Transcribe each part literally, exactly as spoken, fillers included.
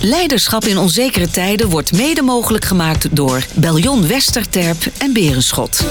Leiderschap in onzekere tijden wordt mede mogelijk gemaakt door Beljon Westerterp en Berenschot.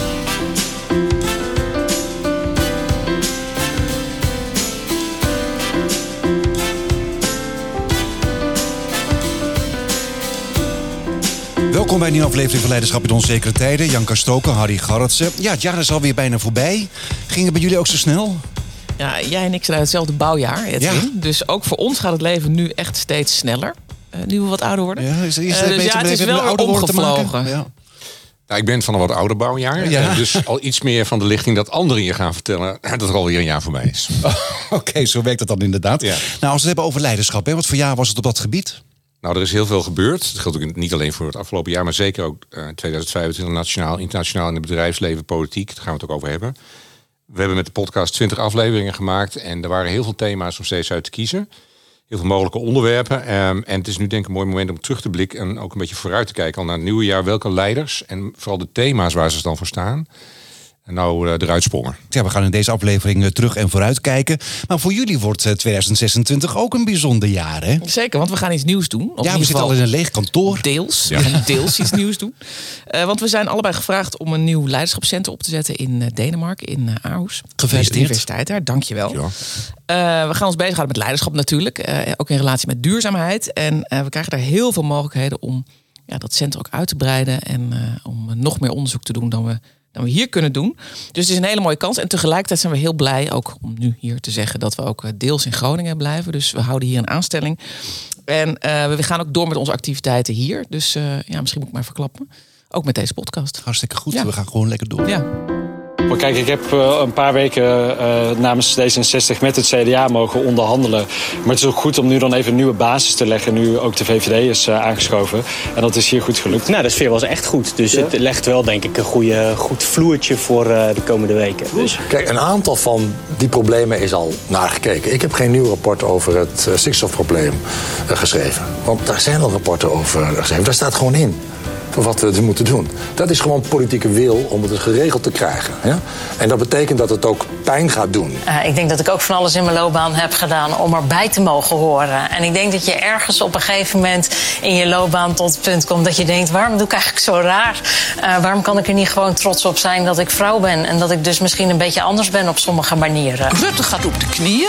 Welkom bij een nieuwe aflevering van Leiderschap in onzekere tijden. Jan Kerstoken, Harry Garretsen. Ja, het jaar is alweer bijna voorbij. Ging het bij jullie ook zo snel? Ja, jij en ik zijn uit hetzelfde bouwjaar, Edwin. Ja. Dus ook voor ons gaat het leven nu echt steeds sneller. Uh, nu we wat ouder worden. Ja, is, is uh, dus ja, het is wel weer omgevlogen. Ja. Nou, ik ben van een wat ouder bouwjaar. Ja. Uh, dus al iets meer van de lichting dat anderen je gaan vertellen dat er alweer een jaar voorbij is. Oh, Oké, okay, zo werkt het dan inderdaad. Ja. Nou, als we het hebben over leiderschap, hè, wat voor jaar was het op dat gebied? Nou, er is heel veel gebeurd. Dat geldt ook niet alleen voor het afgelopen jaar, maar zeker ook uh, tweeduizend vijfentwintig nationaal, internationaal in het bedrijfsleven, politiek. Daar gaan we het ook over hebben. We hebben met de podcast twintig afleveringen gemaakt en er waren heel veel thema's om steeds uit te kiezen. Heel veel mogelijke onderwerpen. Um, en het is nu denk ik een mooi moment om terug te blikken en ook een beetje vooruit te kijken al naar het nieuwe jaar. Welke leiders en vooral de thema's waar ze dan voor staan en nou uh, eruit sprongen. Ja, we gaan in deze aflevering uh, terug en vooruit kijken. Maar voor jullie wordt uh, tweeduizend zesentwintig ook een bijzonder jaar, hè? Zeker, want we gaan iets nieuws doen. Of ja, we zitten al in een leeg kantoor. Deels. Ja. We gaan deels iets nieuws doen. Uh, want we zijn allebei gevraagd om een nieuw leiderschapscentrum op te zetten in uh, Denemarken, in uh, Aarhus. Gefeliciteerd. De universiteit daar, dankjewel. Ja. Uh, we gaan ons bezighouden met leiderschap natuurlijk. Uh, ook in relatie met duurzaamheid. En uh, we krijgen daar heel veel mogelijkheden om ja, dat centrum ook uit te breiden. En uh, om nog meer onderzoek te doen dan we... dan we hier kunnen doen. Dus het is een hele mooie kans. En tegelijkertijd zijn we heel blij ook om nu hier te zeggen dat we ook deels in Groningen blijven. Dus we houden hier een aanstelling. En uh, we gaan ook door met onze activiteiten hier. Dus uh, ja, misschien moet ik maar verklappen. Ook met deze podcast. Hartstikke goed. Ja. We gaan gewoon lekker door. Ja. Maar kijk, ik heb uh, een paar weken uh, namens D zesenzestig met het C D A mogen onderhandelen. Maar het is ook goed om nu dan even een nieuwe basis te leggen. Nu ook de V V D is uh, aangeschoven. En dat is hier goed gelukt. Nou, de sfeer was echt goed. Dus ja. Het legt wel, denk ik, een goede, goed vloertje voor uh, de komende weken. Dus. Kijk, een aantal van die problemen is al naar gekeken. Ik heb geen nieuw rapport over het uh, stikstofprobleem uh, geschreven. Want daar zijn al rapporten over geschreven. Daar staat gewoon in. Voor wat we moeten doen. Dat is gewoon politieke wil om het geregeld te krijgen. Ja? En dat betekent dat het ook pijn gaat doen. Uh, ik denk dat ik ook van alles in mijn loopbaan heb gedaan om erbij te mogen horen. En ik denk dat je ergens op een gegeven moment in je loopbaan tot het punt komt dat je denkt, waarom doe ik eigenlijk zo raar? Uh, waarom kan ik er niet gewoon trots op zijn dat ik vrouw ben? En dat ik dus misschien een beetje anders ben op sommige manieren. Rutte gaat op de knieën.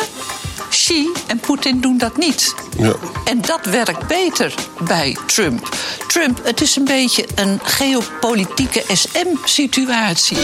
Xi en Poetin doen dat niet. Ja. En dat werkt beter bij Trump. Trump, het is een beetje een geopolitieke S M-situatie.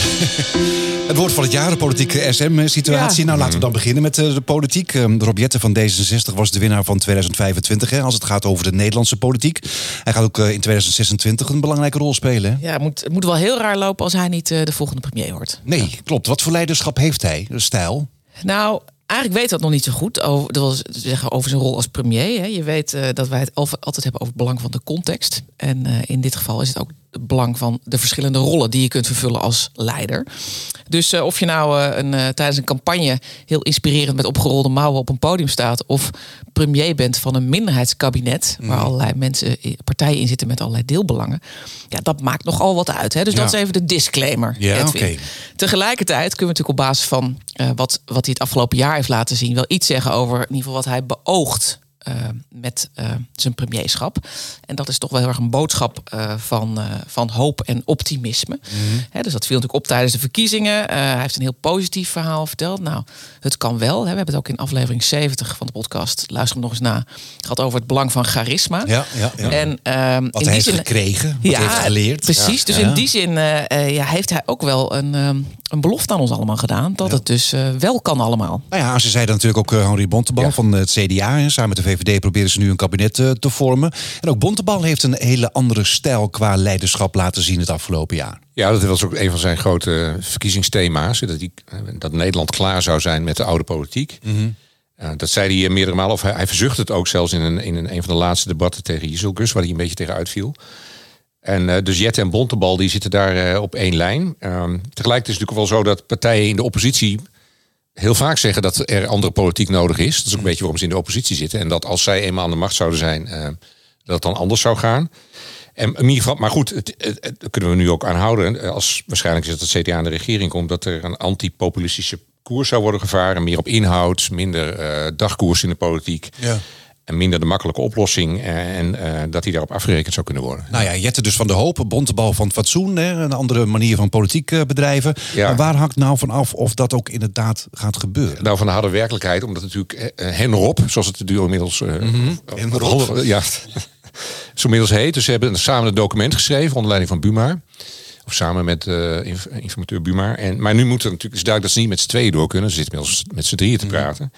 Het woord van het jaar, de politieke S M-situatie. Ja. Nou, laten we dan beginnen met de politiek. Rob Jetten van D zesenzestig was de winnaar van tweeduizend vijfentwintig... Hè, als het gaat over de Nederlandse politiek. Hij gaat ook in tweeduizend zesentwintig een belangrijke rol spelen. Hè? Ja, het moet, het moet wel heel raar lopen als hij niet de volgende premier wordt. Nee, ja. Klopt. Wat voor leiderschap heeft hij? De stijl? Nou... Eigenlijk weet dat nog niet zo goed over, dat wil zeggen over zijn rol als premier. Hè. Je weet uh, dat wij het altijd hebben over het belang van de context. En uh, in dit geval is het ook het belang van de verschillende rollen die je kunt vervullen als leider. Dus uh, of je nou uh, een, uh, tijdens een campagne heel inspirerend met opgerolde mouwen op een podium staat, of premier bent van een minderheidskabinet waar mm. allerlei mensen, partijen in zitten met allerlei deelbelangen. Ja, dat maakt nogal wat uit. Hè. Dus ja. Dat is even de disclaimer. Ja, okay. Tegelijkertijd kunnen we natuurlijk op basis van uh, wat, wat hij het afgelopen jaar heeft laten zien wel iets zeggen over in ieder geval wat hij beoogt Uh, met uh, zijn premierschap. En dat is toch wel heel erg een boodschap uh, van, uh, van hoop en optimisme. Mm-hmm. He, dus dat viel natuurlijk op tijdens de verkiezingen. Uh, hij heeft een heel positief verhaal verteld. Nou, het kan wel. Hè. We hebben het ook in aflevering zeventig van de podcast, luister hem nog eens na, het gaat over het belang van charisma. Ja, ja, ja. En, uh, wat in hij die heeft zin, gekregen, wat ja, hij heeft geleerd. Precies, ja. dus ja. in die zin uh, uh, ja, heeft hij ook wel een, um, een belofte aan ons allemaal gedaan, dat ja. het dus uh, wel kan allemaal. Nou ja, ze zeiden natuurlijk ook uh, Henri Bontebal ja. van het C D A. Hè, samen met de V V D proberen ze nu een kabinet uh, te vormen. En ook Bontebal heeft een hele andere stijl qua leiderschap laten zien het afgelopen jaar. Ja, dat was ook een van zijn grote verkiezingsthema's. Dat, die, dat Nederland klaar zou zijn met de oude politiek. Mm-hmm. Uh, dat zei hij meerdere malen. Of hij, hij verzucht het ook zelfs in een, in een, een van de laatste debatten tegen Jezelgus, waar hij een beetje tegen uitviel. En uh, dus Jetten en Bontebal die zitten daar uh, op één lijn. Uh, tegelijkertijd is het natuurlijk wel zo dat partijen in de oppositie heel vaak zeggen dat er andere politiek nodig is. Dat is ook een beetje waarom ze in de oppositie zitten. En dat als zij eenmaal aan de macht zouden zijn, uh, dat het dan anders zou gaan. En in ieder geval, maar goed, het, het, het, dat kunnen we nu ook aanhouden. Als waarschijnlijk is dat het C D A aan de regering komt, dat er een antipopulistische koers zou worden gevaren. Meer op inhoud, minder uh, dagkoers in de politiek. Ja. en minder de makkelijke oplossing. En uh, dat hij daarop afgerekend zou kunnen worden. Nou ja, Jette dus van de Hoop, bontebal van het fatsoen. Hè, een andere manier van politiek uh, bedrijven. Ja. Maar waar hangt nou van af of dat ook inderdaad gaat gebeuren? Nou, van de harde werkelijkheid. Omdat natuurlijk uh, Henrop, zoals het duo inmiddels... Uh, mm-hmm. Henrop. Ja, zo inmiddels heet. Dus ze hebben samen een document geschreven onder leiding van Buma. Of samen met uh, informateur Buma. En, maar nu moet het natuurlijk is duidelijk dat ze niet met z'n tweeën door kunnen. Ze zitten inmiddels met z'n drieën te praten.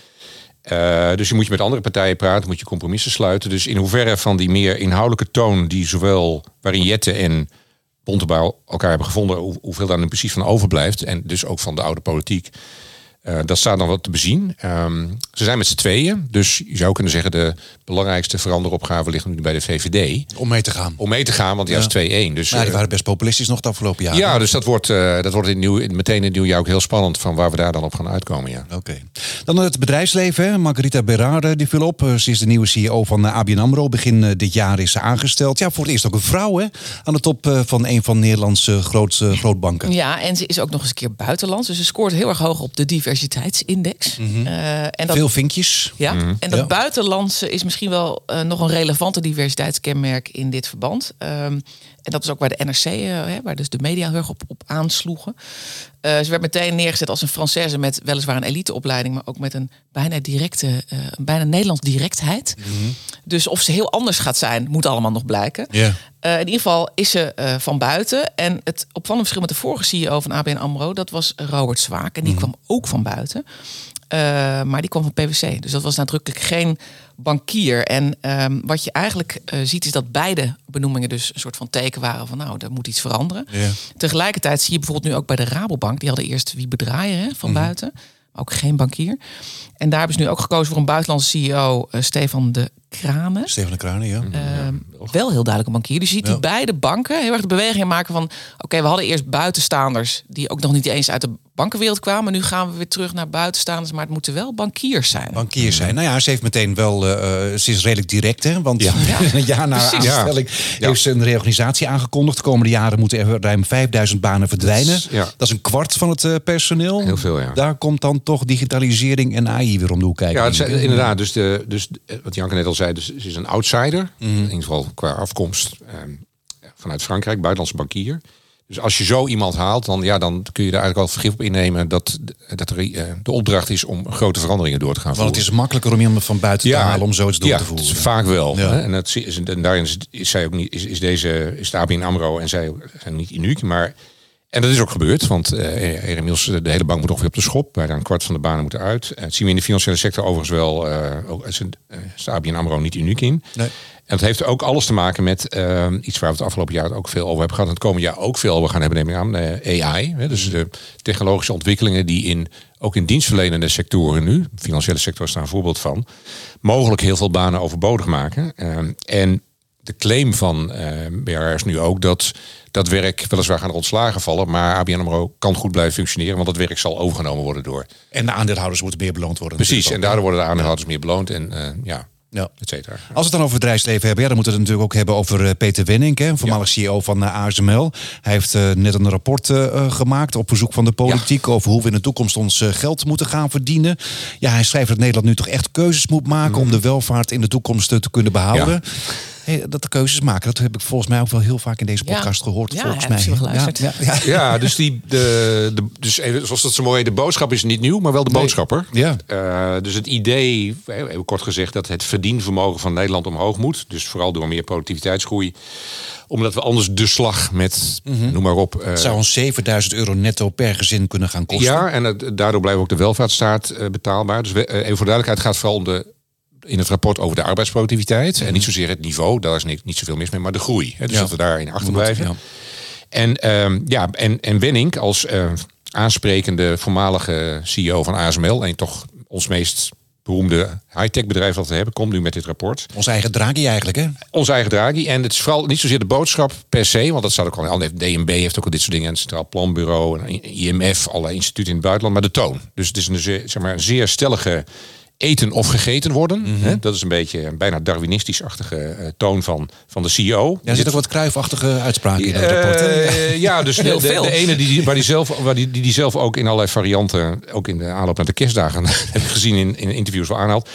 Uh, dus je moet je met andere partijen praten, moet je compromissen sluiten. Dus in hoeverre van die meer inhoudelijke toon die zowel waarin Jette en Bontebal elkaar hebben gevonden, hoe, hoeveel daar nu precies van overblijft. En dus ook van de oude politiek. Uh, dat staat dan wat te bezien. Um, ze zijn met z'n tweeën. Dus je zou kunnen zeggen de belangrijkste veranderopgave ligt nu bij de V V D. Om mee te gaan. Om mee te gaan, want ja, is twee-één. Dus, nou, die waren best populistisch nog de afgelopen jaren. Ja, dus dat wordt, uh, dat wordt in nieuw, meteen in het nieuwjaar ook heel spannend van waar we daar dan op gaan uitkomen. Ja. Oké. Okay. Dan het bedrijfsleven. Hè. Margarita Berard die viel op. Ze is de nieuwe C E O van A B N AMRO. Begin dit jaar is ze aangesteld. Ja, voor het eerst ook een vrouw hè, aan de top van een van Nederlandse groot, uh, grootbanken. Ja, en ze is ook nog eens een keer buitenlands. Dus ze scoort heel erg hoog op de diversiteitsindex. Mm-hmm. Uh, en dat, Veel vinkjes. Ja, mm-hmm. en dat ja. buitenlandse is misschien wel uh, nog een relevante diversiteitskenmerk in dit verband. Um, en dat is ook waar de N R C, uh, hè, waar dus de media heel erg op, op aansloegen. Uh, ze werd meteen neergezet als een Française met weliswaar een eliteopleiding, maar ook met een bijna directe, uh, een bijna Nederlands directheid. Mm-hmm. Dus of ze heel anders gaat zijn, moet allemaal nog blijken. Yeah. Uh, in ieder geval is ze uh, van buiten. En het opvallende verschil met de vorige C E O van A B N AMRO, dat was Robert Zwaak. En die mm-hmm. kwam ook van buiten. Uh, maar die kwam van P V C. Dus dat was nadrukkelijk geen bankier. En um, wat je eigenlijk uh, ziet is dat beide benoemingen dus een soort van teken waren van nou, er moet iets veranderen. Yeah. Tegelijkertijd zie je bijvoorbeeld nu ook bij de Rabobank. Die hadden eerst Wiebe Draaier hè, van mm-hmm. buiten. Maar ook geen bankier. En daar hebben ze nu ook gekozen voor een buitenlandse C E O, uh, Stefan de Kranen. Stefan de Kranen, ja. Uh, wel heel duidelijk een bankier. Dus je ziet ja. die beide banken heel erg de beweging maken van oké, okay, we hadden eerst buitenstaanders die ook nog niet eens uit de bankenwereld kwamen. Nu gaan we weer terug naar buitenstaanders, maar het moeten wel bankiers zijn. Bankiers zijn. Nou ja, ze heeft meteen wel, uh, ze is redelijk direct, hè? Want ja. een jaar na haar aanstelling ja. heeft ze een reorganisatie aangekondigd. De komende jaren moeten er ruim vijfduizend banen verdwijnen. Dat is, ja. dat is een kwart van het uh, personeel. Heel veel, ja. Daar komt dan toch digitalisering en A I weer om de hoek kijken. Ja, het is, inderdaad. Dus, de, dus wat Janke net al zei, dus ze is een outsider. Mm. In ieder geval qua afkomst um, vanuit Frankrijk, buitenlandse bankier. Dus als je zo iemand haalt, dan, ja, dan kun je er eigenlijk al vergif op innemen dat, dat er uh, de opdracht is om grote veranderingen door te gaan voeren. Want het is makkelijker om iemand van buiten te ja, halen om zoiets door ja, te voeren. Ja, vaak wel. Ja. Hè? En, dat is, en daarin is, is zij ook niet, is, is deze, is de A B N AMRO en zij zijn niet uniek, maar en dat is ook gebeurd, want uh, inmiddels de hele bank moet ongeveer op de schop. Bijna een kwart van de banen moeten uit. Uh, dat zien we in de financiële sector overigens wel. Uh, ook, is, uh, is de A B N AMRO niet uniek in. Nee. En dat heeft ook alles te maken met uh, iets waar we het afgelopen jaar ook veel over hebben gehad. En het komende jaar ook veel over gaan hebben, neem ik aan. Uh, A I. Hè, dus de technologische ontwikkelingen die in, ook in dienstverlenende sectoren nu, de financiële sector is daar een voorbeeld van, mogelijk heel veel banen overbodig maken. Uh, en de claim van uh, B R R is nu ook dat dat werk weliswaar gaan er ontslagen vallen, maar A B N AMRO kan goed blijven functioneren, want dat werk zal overgenomen worden door. En de aandeelhouders moeten meer beloond worden. Precies, en daardoor worden de aandeelhouders meer beloond en uh, ja. Ja. Et cetera. Als we het dan over het bedrijfsleven hebben, ja, dan moeten we het natuurlijk ook hebben over uh, Peter Wenink, hè, voormalig ja. C E O van uh, A S M L. Hij heeft uh, net een rapport uh, gemaakt op verzoek van de politiek ja. over hoe we in de toekomst ons uh, geld moeten gaan verdienen. Ja, hij schrijft dat Nederland nu toch echt keuzes moet maken mm. om de welvaart in de toekomst uh, te kunnen behouden. Ja. Hey, dat de keuzes maken, dat heb ik volgens mij ook wel heel vaak in deze podcast ja. gehoord. Ja, volgens mij. Ja, ja, ja. ja, dus die, de, de, dus even, zoals dat zo mooi, de boodschap is niet nieuw, maar wel de nee. boodschapper. Ja. Uh, dus het idee, even kort gezegd, dat het verdienvermogen van Nederland omhoog moet. Dus vooral door meer productiviteitsgroei. Omdat we anders de slag met, mm-hmm. noem maar op. Uh, het zou ons zevenduizend euro netto per gezin kunnen gaan kosten. Ja, en uh, daardoor blijft ook de welvaartsstaat uh, betaalbaar. Dus we, uh, even voor duidelijkheid, gaat vooral om de in het rapport over de arbeidsproductiviteit. Mm-hmm. En niet zozeer het niveau, daar is niet, niet zoveel mis mee, maar de groei. Hè, dus ja. dat we daarin achterblijven. Ja. En, um, ja, en, en Wenink als uh, aansprekende voormalige C E O van A S M L, en toch ons meest beroemde high-tech bedrijf dat we hebben, komt nu met dit rapport. Ons eigen Draghi eigenlijk, hè? Ons eigen Draghi. En het is vooral niet zozeer de boodschap per se, want dat staat ook al. D N B heeft ook al dit soort dingen, het Centraal Planbureau, en I M F, allerlei instituten in het buitenland, maar de toon. Dus het is een zeer, zeg maar, een zeer stellige eten of gegeten worden. Mm-hmm. Hè? Dat is een beetje een bijna Darwinistisch-achtige uh, toon van, van de C E O. Ja, er zit ook wat Cruijff-achtige uitspraken in het uh, rapport. Uh, ja, dus de, de, de ene die, waar die zelf, waar die, die, die zelf ook in allerlei varianten, ook in de aanloop naar de kerstdagen, heb ik gezien in, in interviews wel aanhaalt.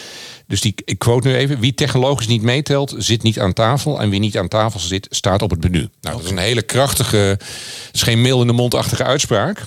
Dus die, ik quote nu even. Wie technologisch niet meetelt, zit niet aan tafel. En wie niet aan tafel zit, staat op het menu. Nou, okay. Dat is een hele krachtige, het is geen meel in de mond-achtige uitspraak.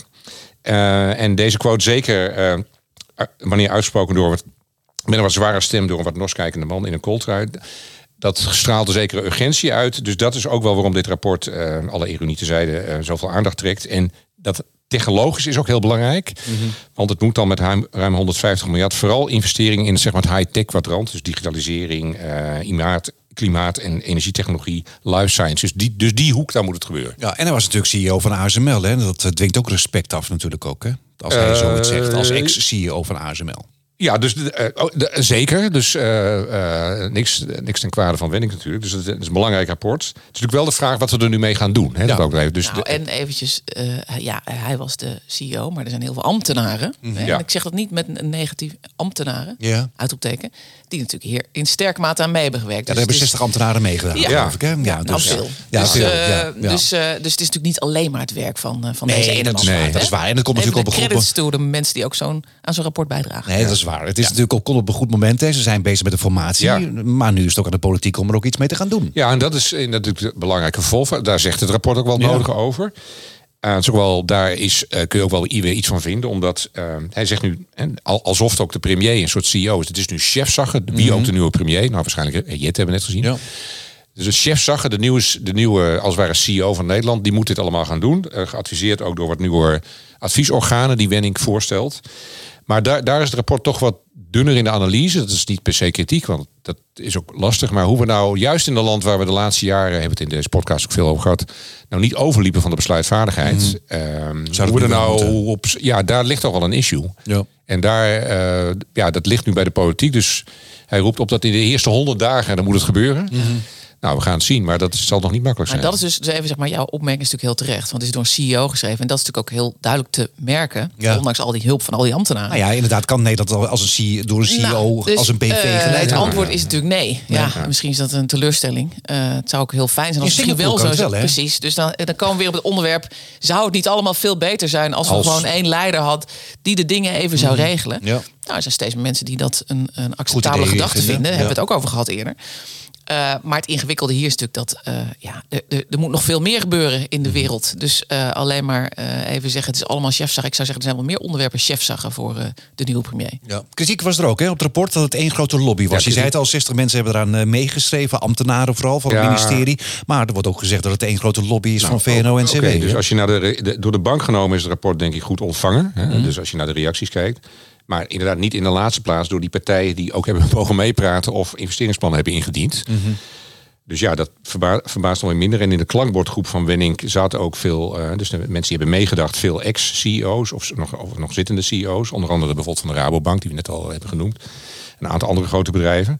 Uh, en deze quote zeker, uh, wanneer uitgesproken door wat, met een wat zware stem door een wat norskijkende man in een kooltrui. Dat straalt een zekere urgentie uit. Dus dat is ook wel waarom dit rapport, uh, alle ironie tezijde, uh, zoveel aandacht trekt. En dat technologisch is ook heel belangrijk. Mm-hmm. Want het moet dan met ruim, ruim honderdvijftig miljard vooral investeringen in zeg maar, het high-tech kwadrant. Dus digitalisering, uh, klimaat, klimaat en energietechnologie, life science. Dus die, dus die hoek, daar moet het gebeuren. Ja, en hij was natuurlijk C E O van A S M L. Hè? Dat dwingt ook respect af natuurlijk ook. Hè? Als hij uh, zoiets zegt, als ex-C E O van A S M L. Ja, dus uh, de, zeker. Dus uh, uh, niks, niks ten kwade van Wenning natuurlijk. Dus het is een belangrijk rapport. Het is natuurlijk wel de vraag wat we er nu mee gaan doen. Hè? Ja. Dat ook even. Dus nou, de, en eventjes, uh, ja, hij was de C E O, maar er zijn heel veel ambtenaren. Mm-hmm. Hè? Ja. En ik zeg dat niet met een negatief ambtenaren, ja. uitroepteken, die natuurlijk hier in sterke mate aan mee hebben gewerkt. Ja, dus daar hebben zestig ambtenaren meegedaan. Ja, geloof ik, hè? Ja, ja, dus, veel. Ja, dus, veel. Uh, Ja, ja. Dus, uh, dus het is natuurlijk niet alleen maar het werk van, uh, van nee, deze ene dat, nee, dat is waar. En dat komt even natuurlijk op een credits toe de mensen die ook zo'n, aan zo'n rapport bijdragen. Nee, dat is waar. Het is ja. natuurlijk ook op een goed moment. Hè. Ze zijn bezig met de formatie. Ja. Maar nu is het ook aan de politiek om er ook iets mee te gaan doen. Ja, en dat is natuurlijk een belangrijke vervolg. Daar zegt het rapport ook wel ja. nodig over. Uh, het is ook wel, daar is, uh, kun je ook wel weer iets van vinden. Omdat uh, hij zegt nu, en alsof het ook de premier een soort C E O is. Het is nu chefzagger. Wie mm-hmm. ook de nieuwe premier? Nou, waarschijnlijk Jet hebben we net gezien. Ja. Dus de chefzagger, de nieuwe, de nieuwe als het ware C E O van Nederland, die moet dit allemaal gaan doen. Uh, geadviseerd ook door wat nieuwe adviesorganen die Wenning voorstelt. Maar daar, daar is het rapport toch wat dunner in de analyse. Dat is niet per se kritiek, want dat is ook lastig. Maar hoe we nou, juist in een land waar we de laatste jaren, hebben we het in deze podcast ook veel over gehad, nou niet overliepen van de besluitvaardigheid. Mm-hmm. Um, hoe we er nou op, ja, daar ligt toch wel een issue. Ja. En daar, uh, ja, dat ligt nu bij de politiek. Dus hij roept op dat in de eerste honderd dagen, dan moet het gebeuren. Mm-hmm. Nou, we gaan het zien, maar dat zal nog niet makkelijk zijn. Maar dat is dus, dus even zeg maar, jouw opmerking is natuurlijk heel terecht. Want het is door een C E O geschreven. En dat is natuurlijk ook heel duidelijk te merken. Ja. Ondanks al die hulp van al die ambtenaren. Nou ja, inderdaad kan Nederland als een C E O, door een C E O, nou, dus, als een B V uh, geleid. Het antwoord is natuurlijk nee. Ja, ja. Misschien is dat een teleurstelling. Uh, het zou ook heel fijn zijn als het misschien wel zo is. Wel, precies. Dus dan, dan komen we weer op het onderwerp. Zou het niet allemaal veel beter zijn als, als... we gewoon één leider had die de dingen even zou mm. regelen? Ja. Nou, er zijn steeds meer mensen die dat een, een acceptabele gedachte vinden. vinden. Ja. Hebben we het ook over gehad eerder. Uh, maar het ingewikkelde hier is natuurlijk dat uh, ja, er, er, er moet nog veel meer gebeuren in de wereld. Dus uh, alleen maar uh, even zeggen, het is allemaal chefzag. Ik zou zeggen, er zijn wel meer onderwerpen chefzaggen voor uh, de nieuwe premier. Ja. Kritiek was er ook hè, op het rapport dat het één grote lobby was. Ja, je zei het al, zestig mensen hebben eraan uh, meegeschreven. Ambtenaren vooral van ja. het ministerie. Maar er wordt ook gezegd dat het één grote lobby is nou, van V N O en C W. Okay, dus als je naar de, de, door de bank genomen is het rapport denk ik goed ontvangen. Hè? Mm-hmm. Dus als je naar de reacties kijkt. Maar inderdaad niet in de laatste plaats door die partijen die ook hebben mogen meepraten of investeringsplannen hebben ingediend. Mm-hmm. Dus ja, dat verba- verbaast nog weer minder. En in de klankbordgroep van Wenning zaten ook veel, uh, dus de mensen die hebben meegedacht, veel ex-C E O's of nog, of nog zittende C E O's. Onder andere bijvoorbeeld van de Rabobank, die we net al hebben genoemd. Een aantal andere grote bedrijven.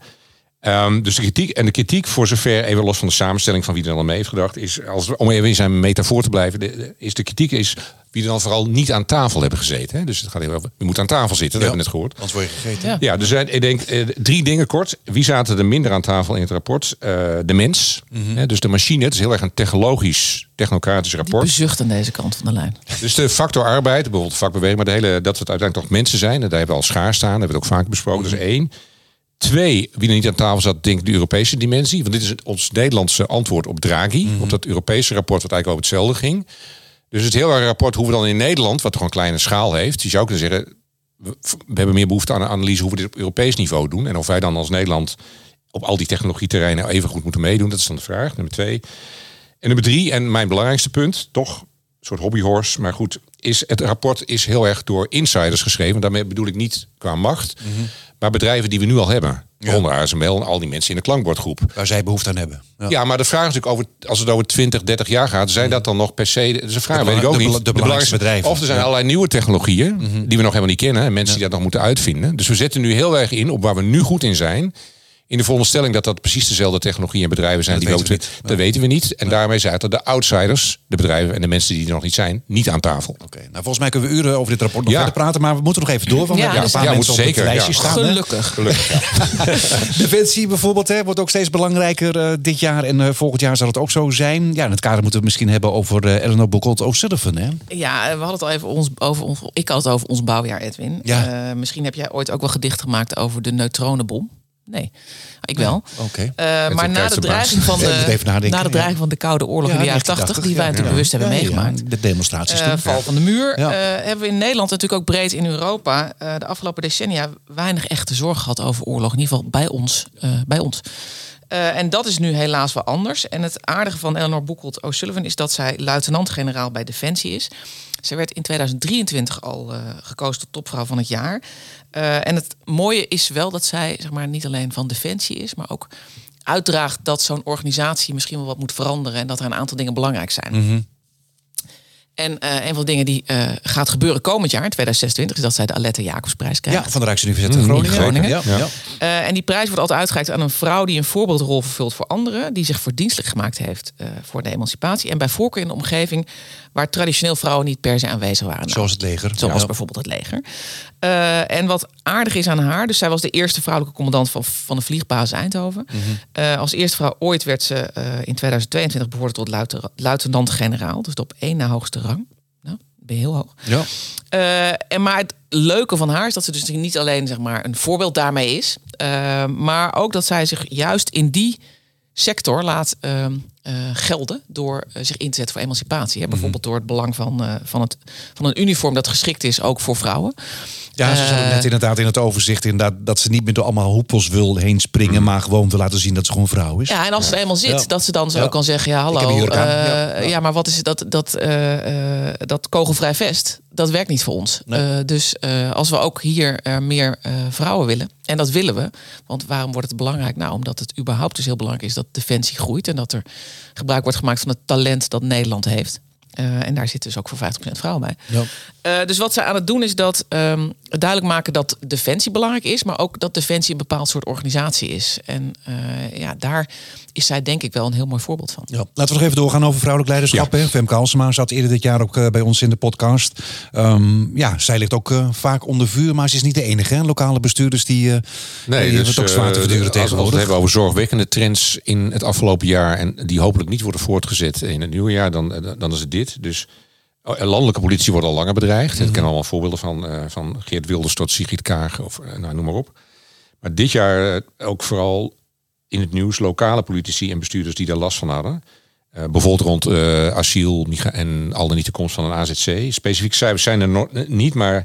Um, dus de kritiek, en de kritiek voor zover, even los van de samenstelling van wie er dan mee heeft gedacht, is, als, om even in zijn metafoor te blijven, de, de, is de kritiek is wie er dan vooral niet aan tafel hebben gezeten. Hè? Dus het gaat heel over, je moet aan tafel zitten, dat ja, hebben we net gehoord. Anders word je gegeten. Ja, ja dus ik denk uh, drie dingen kort. Wie zaten er minder aan tafel in het rapport? Uh, de mens, mm-hmm. hè? Dus de machine. Het is heel erg een technologisch, technocratisch rapport. Die bezucht aan deze kant van de lijn. Dus de factor arbeid, bijvoorbeeld vakbeweging, maar de hele, dat het uiteindelijk toch mensen zijn. Daar hebben we al schaar staan, dat hebben we ook vaak besproken. Mm-hmm. Dat is één. Twee, wie er niet aan tafel zat, denk ik de Europese dimensie. Want dit is het, ons Nederlandse antwoord op Draghi. Mm-hmm. Op dat Europese rapport wat eigenlijk over hetzelfde ging. Dus het heel erg rapport hoe we dan in Nederland, wat toch een kleine schaal heeft. Je zou kunnen zeggen, we, we hebben meer behoefte aan een analyse hoe we dit op Europees niveau doen. En of wij dan als Nederland op al die technologieterreinen even goed moeten meedoen. Dat is dan de vraag, nummer twee. En nummer drie, en mijn belangrijkste punt, toch een soort hobbyhorse, maar goed, is het rapport is heel erg door insiders geschreven. Daarmee bedoel ik niet qua macht, mm-hmm. maar bedrijven die we nu al hebben. Ja. Onder A S M L en al die mensen in de klankbordgroep. Waar zij behoefte aan hebben. Ja, ja maar de vraag is natuurlijk, over, als het over twintig, dertig jaar gaat, zijn dat dan nog per se, dat is een vraag, de weet ik ook de, niet. De, de belangrijkste bedrijven. Of er zijn ja. allerlei nieuwe technologieën, mm-hmm. die we nog helemaal niet kennen. En mensen ja. die dat nog moeten uitvinden. Dus we zetten nu heel erg in op waar we nu goed in zijn. In de veronderstelling dat dat precies dezelfde technologieën en bedrijven zijn. Dat die weten we niet. Dat ja. weten we niet. En ja. daarmee zaten de outsiders, de bedrijven en de mensen die er nog niet zijn, niet aan tafel. Oké, okay. Nou volgens mij kunnen we uren over dit rapport nog ja. verder praten. Maar we moeten nog even door. Want ja, we hebben dus een paar ja, mensen op zeker, het lijstje ja. staan. Gelukkig. Gelukkig ja. Defensie bijvoorbeeld hè, wordt ook steeds belangrijker uh, dit jaar. En uh, volgend jaar zal het ook zo zijn. Ja, in het kader moeten we het misschien hebben over uh, Eleanor Bocholt O'Sullivan. Hè? Ja, we hadden het al even ons, over ons, ik had het over ons bouwjaar, Edwin. Ja. Uh, misschien heb jij ooit ook wel gedicht gemaakt over de neutronenbom. Nee, ik wel. Ja, okay. uh, maar na de dreiging van de, na de dreiging ja. van de Koude Oorlog ja, in de jaren tachtig, die wij ja, natuurlijk ja. bewust hebben ja, meegemaakt. Ja, de demonstraties. Uh, val van de muur. Ja. Uh, hebben we in Nederland natuurlijk ook breed in Europa uh, de afgelopen decennia weinig echte zorg gehad over oorlog. In ieder geval bij ons. Uh, bij ons. Uh, en dat is nu helaas wel anders. En het aardige van Eleanor Boekholt O'Sullivan is dat zij luitenant-generaal bij Defensie is. Zij werd in tweeduizend drieëntwintig al uh, gekozen tot topvrouw van het jaar. Uh, en het mooie is wel dat zij zeg maar, niet alleen van Defensie is, maar ook uitdraagt dat zo'n organisatie misschien wel wat moet veranderen en dat er een aantal dingen belangrijk zijn. Mm-hmm. En uh, een van de dingen die uh, gaat gebeuren komend jaar, in tweeduizend zesentwintig, is dat zij de Aletta Jacobsprijs krijgt. Ja, van de Rijksuniversiteit Groningen. Groningen. Ja, ja. Uh, en die prijs wordt altijd uitgereikt aan een vrouw die een voorbeeldrol vervult voor anderen, die zich verdienstelijk gemaakt heeft uh, voor de emancipatie. En bij voorkeur in een omgeving waar traditioneel vrouwen niet per se aanwezig waren. Zoals het leger. Zoals ja. bijvoorbeeld het leger. Uh, en wat aardig is aan haar, dus zij was de eerste vrouwelijke commandant van, van de vliegbasis Eindhoven. Mm-hmm. Uh, als eerste vrouw ooit werd ze uh, in tweeduizend tweeëntwintig bevorderd tot luitenant-generaal. Dus de op één na hoogste rang. Nou, ben je heel hoog. Ja. Uh, en maar het leuke van haar is dat ze dus niet alleen zeg maar, een voorbeeld daarmee is. Uh, maar ook dat zij zich juist in die sector laat uh, uh, gelden door uh, zich in te zetten voor emancipatie. Hè? Bijvoorbeeld door het belang van, uh, van, het, van een uniform dat geschikt is ook voor vrouwen. Ja, ze hadden net inderdaad in het overzicht inderdaad dat ze niet meer door allemaal hoepels wil heen springen, mm. maar gewoon wil laten zien dat ze gewoon vrouw is. Ja, en als ze er eenmaal zit, ja. dat ze dan zo ja. kan zeggen, ja, hallo, uh, ja. ja, maar wat is het, dat, dat, uh, uh, dat kogelvrij vest, dat werkt niet voor ons. Nee. Uh, dus uh, als we ook hier uh, meer uh, vrouwen willen, en dat willen we, want waarom wordt het belangrijk? Nou, omdat het überhaupt dus heel belangrijk is dat Defensie groeit en dat er gebruik wordt gemaakt van het talent dat Nederland heeft. Uh, en daar zitten dus ook voor vijftig procent vrouwen bij. Ja. Uh, dus wat zij aan het doen is dat um, duidelijk maken dat Defensie belangrijk is, maar ook dat Defensie een bepaald soort organisatie is. En uh, ja, daar is zij denk ik wel een heel mooi voorbeeld van. Ja. Laten we nog even doorgaan over vrouwelijk leiderschap. Ja. Femke Halsema zat eerder dit jaar ook uh, bij ons in de podcast. Um, ja, zij ligt ook uh, vaak onder vuur, maar ze is niet de enige. Hè? Lokale bestuurders die, uh, nee, die dus, het ook zwaar te verduren uh, tegenwoordig. Als we het hebben over zorgwekkende trends in het afgelopen jaar en die hopelijk niet worden voortgezet in het nieuwe jaar, dan, dan is het dit. Dus landelijke politie wordt al langer bedreigd. Mm-hmm. Ik ken allemaal voorbeelden van, uh, van Geert Wilders tot Sigrid Kaag of uh, nou, noem maar op. Maar dit jaar uh, ook vooral in het nieuws lokale politici en bestuurders die daar last van hadden. Uh, bijvoorbeeld rond uh, asiel en al dan niet de komst van een A Z C. Specifieke cijfers zijn er no- niet, maar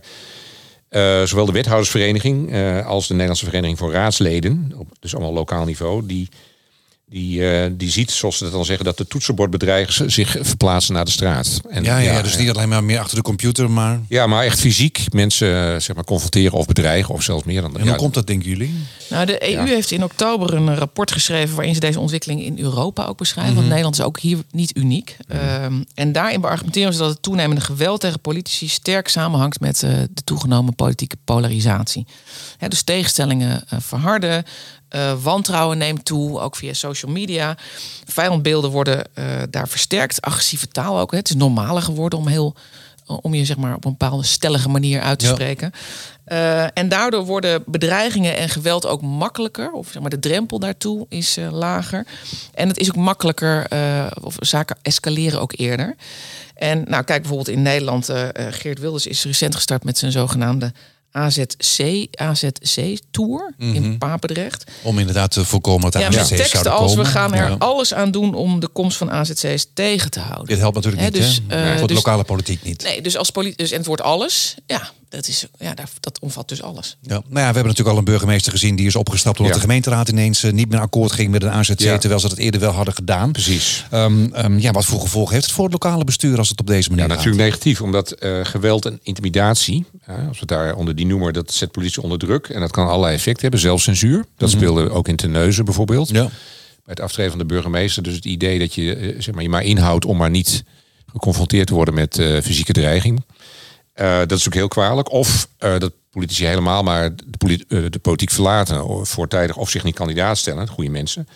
uh, zowel de wethoudersvereniging uh, als de Nederlandse Vereniging voor Raadsleden, op, dus allemaal lokaal niveau, die Die, uh, die ziet, zoals ze dat dan zeggen, dat de toetsenbordbedreigers zich verplaatsen naar de straat. En, ja, ja, ja, dus niet alleen maar meer achter de computer, maar... Ja, maar echt fysiek mensen zeg maar, confronteren of bedreigen, of zelfs meer dan dat. En hoe ja, komt dat, denken jullie? Nou, de E U ja. heeft in oktober een rapport geschreven waarin ze deze ontwikkeling in Europa ook beschrijven. Mm-hmm. Want Nederland is ook hier niet uniek. Mm-hmm. Um, en daarin beargumenteren ze dat het toenemende geweld tegen politici sterk samenhangt met uh, de toegenomen politieke polarisatie. He, dus tegenstellingen uh, verharden. Uh, wantrouwen neemt toe, ook via social media. Vijandbeelden worden uh, daar versterkt. Agressieve taal ook. Hè. Het is normaler geworden om, heel, om je zeg maar, op een bepaalde stellige manier uit te ja. spreken. Uh, en daardoor worden bedreigingen en geweld ook makkelijker. Of zeg maar, de drempel daartoe is uh, lager. En het is ook makkelijker, uh, of zaken escaleren ook eerder. En nou, kijk bijvoorbeeld in Nederland. Uh, Geert Wilders is recent gestart met zijn zogenaamde A Z C, A Z C-tour mm-hmm. in Papendrecht. Om inderdaad te voorkomen dat ja, A Z C's met teksten zouden als komen. We gaan er ja. alles aan doen om de komst van A Z C's tegen te houden. Dit helpt natuurlijk He, niet, dus, hè? Uh, voor de dus, lokale politiek niet. Nee, dus als politie, dus, en het woord alles, ja, dat, is, ja dat, dat omvat dus alles. Ja. Nou ja, we hebben natuurlijk al een burgemeester gezien die is opgestapt omdat ja. de gemeenteraad ineens uh, niet meer akkoord ging met een A Z C, ja. terwijl ze dat eerder wel hadden gedaan. Precies. Um, um, ja, wat voor gevolgen heeft het voor het lokale bestuur als het op deze manier ja, gaat? Natuurlijk negatief, omdat uh, geweld en intimidatie, uh, als we daar onder die noemen, dat zet politie onder druk en dat kan allerlei effecten hebben, zelfcensuur. Dat mm-hmm. speelde ook in Terneuzen bijvoorbeeld. Ja. Bij het aftreden van de burgemeester. Dus het idee dat je, uh, zeg maar, je maar inhoudt om maar niet geconfronteerd te worden met uh, fysieke dreiging. Uh, dat is ook heel kwalijk. Of uh, dat politici helemaal maar de, polit- uh, de politiek verlaten voortijdig of zich niet kandidaat stellen. Goede mensen.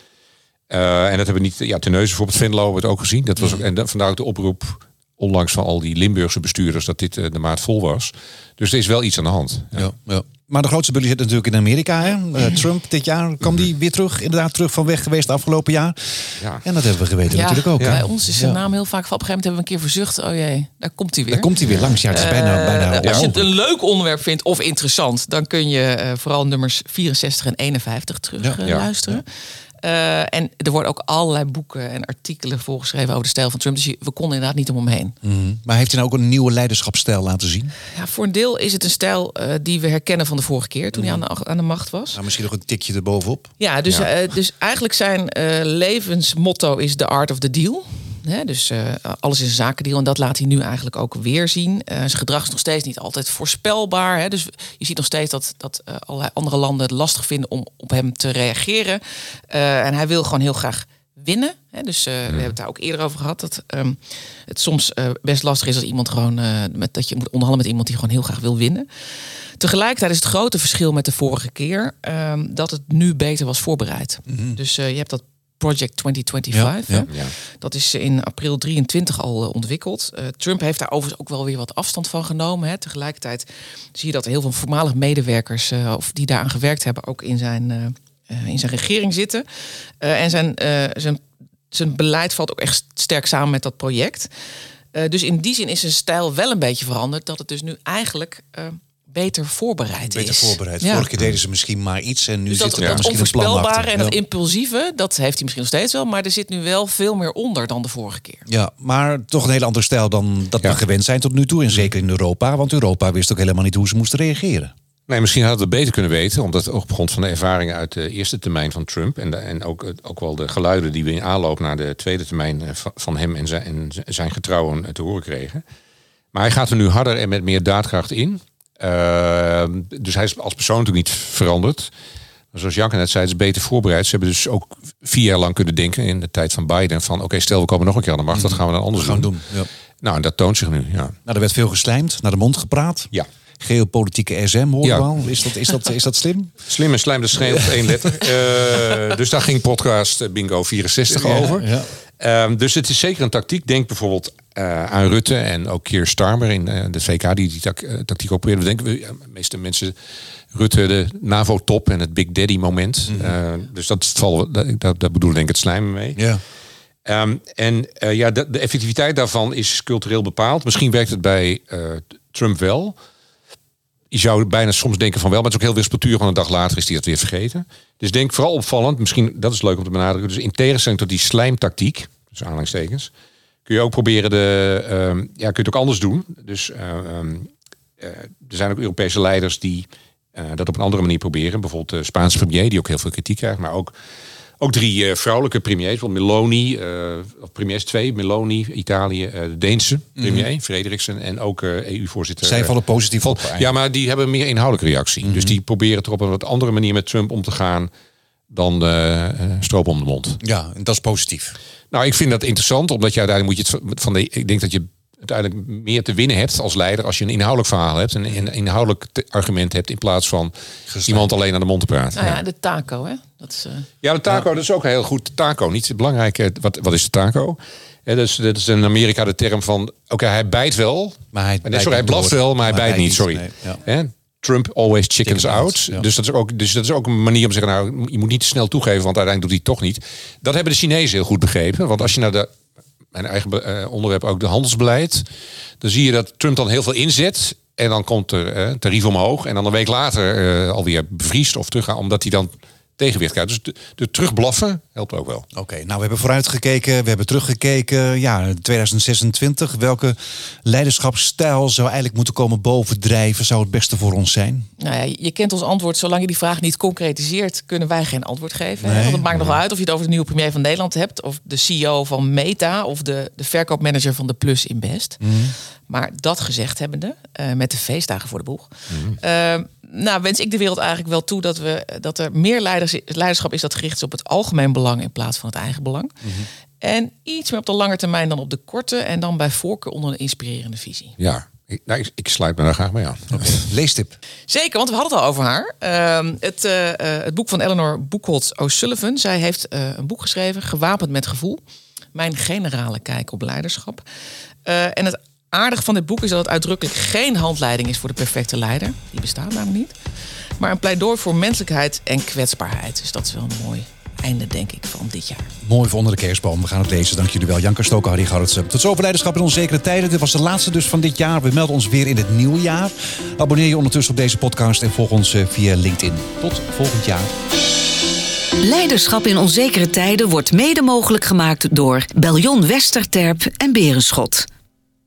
Uh, en dat hebben we niet. Ja, Terneuzen bijvoorbeeld, Venlo hebben we het ook gezien. Dat was ook, en vandaar ook de oproep onlangs van al die Limburgse bestuurders dat dit uh, de maat vol was. Dus er is wel iets aan de hand. Ja. Ja, ja. Maar de grootste bully zit natuurlijk in Amerika. Hè? Uh, Trump dit jaar kwam die weer terug. Inderdaad terug van weg geweest afgelopen jaar. Ja. En dat hebben we geweten ja, natuurlijk ook. Ja. Hè? Bij ons is zijn ja. naam heel vaak van. Op een gegeven moment hebben we een keer verzucht. Oh jee, daar komt hij weer. Daar komt hij weer langs. Ja, het is bijna, uh, bijna als je het een leuk onderwerp vindt of interessant, dan kun je uh, vooral nummers vierenzestig en eenenvijftig terug ja. uh, ja. luisteren. Ja. Uh, en er worden ook allerlei boeken en artikelen voorgeschreven over de stijl van Trump. Dus je, we konden inderdaad niet om hem heen. Mm-hmm. Maar heeft hij nou ook een nieuwe leiderschapsstijl laten zien? Ja, voor een deel is het een stijl uh, die we herkennen van de vorige keer toen mm-hmm. hij aan de, aan de macht was. Nou, misschien nog een tikje erbovenop. Ja, dus, ja. Uh, dus eigenlijk zijn uh, levensmotto is the art of the deal. He, dus uh, alles is een zakendeal en dat laat hij nu eigenlijk ook weer zien. Uh, zijn gedrag is nog steeds niet altijd voorspelbaar. He, dus je ziet nog steeds dat, dat uh, allerlei andere landen het lastig vinden om op hem te reageren. Uh, en hij wil gewoon heel graag winnen. He, dus uh, mm. we hebben het daar ook eerder over gehad. Dat um, het soms uh, best lastig is als iemand gewoon uh, met, dat je moet onderhandelen met iemand die gewoon heel graag wil winnen. Tegelijkertijd is het grote verschil met de vorige keer um, dat het nu beter was voorbereid. Mm-hmm. Dus uh, je hebt dat Project twintig vijfentwintig. Ja, ja. Dat is in april drieëntwintig al uh, ontwikkeld. Uh, Trump heeft daar overigens ook wel weer wat afstand van genomen. Hè. Tegelijkertijd zie je dat er heel veel voormalig medewerkers uh, of die daaraan gewerkt hebben ook in zijn, uh, uh, in zijn regering zitten. Uh, en zijn, uh, zijn, zijn beleid valt ook echt sterk samen met dat project. Uh, dus in die zin is zijn stijl wel een beetje veranderd. Dat het dus nu eigenlijk Uh, beter voorbereid beter is. voorbereid. Ja. Vorige keer deden ze misschien maar iets en nu dus zit dat, er dat misschien een plan achter. onvoorspelbare en dat ja. impulsieve, dat heeft hij misschien nog steeds wel, maar er zit nu wel veel meer onder dan de vorige keer. Ja, maar toch een hele andere stijl dan dat ja. we gewend zijn tot nu toe. En zeker in Europa, want Europa wist ook helemaal niet hoe ze moesten reageren. Nee, misschien hadden we het beter kunnen weten, omdat op grond van de ervaringen uit de eerste termijn van Trump en, de, en ook, ook wel de geluiden die we in aanloop naar de tweede termijn van hem en zijn, en zijn getrouwen te horen kregen. Maar hij gaat er nu harder en met meer daadkracht in. Uh, dus hij is als persoon natuurlijk niet veranderd. Maar zoals Janke net zei, het is beter voorbereid. Ze hebben dus ook vier jaar lang kunnen denken in de tijd van Biden van oké, okay, stel we komen nog een keer aan de macht, wat gaan we dan anders gaan doen? doen ja. Nou, en dat toont zich nu. Ja. Nou, er werd veel geslijmd, naar de mond gepraat. Ja. Geopolitieke S M, hoor ja. je al. Is dat, is, dat, is dat slim? Slim en slijm, dat schreeuwt op één letter. Uh, dus daar ging podcast Bingo vierenzestig ja, over. Ja. Um, dus het is zeker een tactiek. Denk bijvoorbeeld uh, aan Rutte en ook Keir Starmer in uh, de V K die die tak, uh, tactiek opereert. We denken, ja, de meeste mensen, Rutte, de NAVO-top en het Big Daddy moment. Mm-hmm. Uh, dus dat valt, dat, dat, dat bedoel denk ik het slijmen mee. Ja. Um, en uh, ja, de, de effectiviteit daarvan is cultureel bepaald. Misschien werkt het bij uh, Trump wel. Je zou bijna soms denken van wel, maar het is ook heel wispelturig, want een dag later is hij dat weer vergeten. Dus denk vooral opvallend, misschien dat is leuk om te benadrukken. Dus in tegenstelling tot die slijmtactiek, dus aanhalingstekens, kun je ook proberen de, um, ja, kun je het ook anders doen. Dus uh, um, uh, er zijn ook Europese leiders die uh, dat op een andere manier proberen. Bijvoorbeeld de Spaanse premier, die ook heel veel kritiek krijgt, maar ook Ook drie uh, vrouwelijke premiers, bijvoorbeeld Meloni, uh, of premiers twee, Meloni, Italië, uh, de Deense premier, mm-hmm. Frederiksen en ook uh, E U-voorzitter. Zij vallen positief op. Ja, maar die hebben een meer inhoudelijke reactie. Mm-hmm. Dus die proberen het er op een wat andere manier met Trump om te gaan dan uh, stroop om de mond. Ja, en dat is positief. Nou, ik vind dat interessant, omdat je uiteindelijk moet je het van de. Ik denk dat je uiteindelijk meer te winnen hebt als leider als je een inhoudelijk verhaal hebt en een inhoudelijk argument hebt in plaats van Gestaan. iemand alleen aan de mond te praten. Nou ja, de taco, hè? Dat is, uh... Ja, de taco, ja. dat is ook heel goed. Taco, niet belangrijk. Wat, wat is de taco? Ja, dat, is, dat is in Amerika de term van, oké, okay, hij bijt wel. Maar hij, nee, sorry, hij blaft wel, maar hij maar bijt, bijt niet, sorry. Nee, ja. Trump always chickens, chickens out. Ja. Dus, dat is ook, dus dat is ook een manier om te zeggen, nou, je moet niet te snel toegeven, want uiteindelijk doet hij het toch niet. Dat hebben de Chinezen heel goed begrepen. Want als je naar de mijn eigen uh, onderwerp ook de handelsbeleid, dan zie je dat Trump dan heel veel inzet en dan komt er uh, tarief omhoog en dan een week later uh, alweer bevriest of teruggaan, omdat hij dan tegenwicht krijgt. Dus de, de terugblaffen helpt ook wel. Oké, okay, nou we hebben vooruitgekeken, we hebben teruggekeken. Ja, tweeduizend zesentwintig. Welke leiderschapsstijl zou eigenlijk moeten komen bovendrijven? Zou het beste voor ons zijn? Nou ja, je kent ons antwoord. Zolang je die vraag niet concretiseert, kunnen wij geen antwoord geven. Nee, Want het maakt nee. nog wel uit of je het over de nieuwe premier van Nederland hebt, of de C E O van Meta, of de, de verkoopmanager van de Plus Invest. Mm. Maar dat gezegd hebbende, uh, met de feestdagen voor de boeg, mm. uh, nou, wens ik de wereld eigenlijk wel toe dat, we, dat er meer leiders, leiderschap is dat gericht is op het algemeen belang in plaats van het eigen belang. Mm-hmm. En iets meer op de lange termijn dan op de korte en dan bij voorkeur onder een inspirerende visie. Ja, ik, nou, ik, ik sluit me daar graag mee aan. Okay. Leestip. Zeker, want we hadden het al over haar. Uh, het, uh, uh, het boek van Eleanor Buchholz O'Sullivan. Zij heeft uh, een boek geschreven, Gewapend met gevoel. Mijn generale kijk op leiderschap. Uh, en het aardig van dit boek is dat het uitdrukkelijk geen handleiding is voor de perfecte leider. Die bestaat namelijk niet. Maar een pleidooi voor menselijkheid en kwetsbaarheid. Dus dat is wel een mooi einde, denk ik, van dit jaar. Mooi voor onder de kerstboom. We gaan het lezen. Dank jullie wel. Janka Stoker, Harry Garretsen. Tot zover Leiderschap in Onzekere Tijden. Dit was de laatste dus van dit jaar. We melden ons weer in het nieuwe jaar. Abonneer je ondertussen op deze podcast en volg ons via LinkedIn. Tot volgend jaar. Leiderschap in Onzekere Tijden wordt mede mogelijk gemaakt door Beljon Westerterp en Berenschot.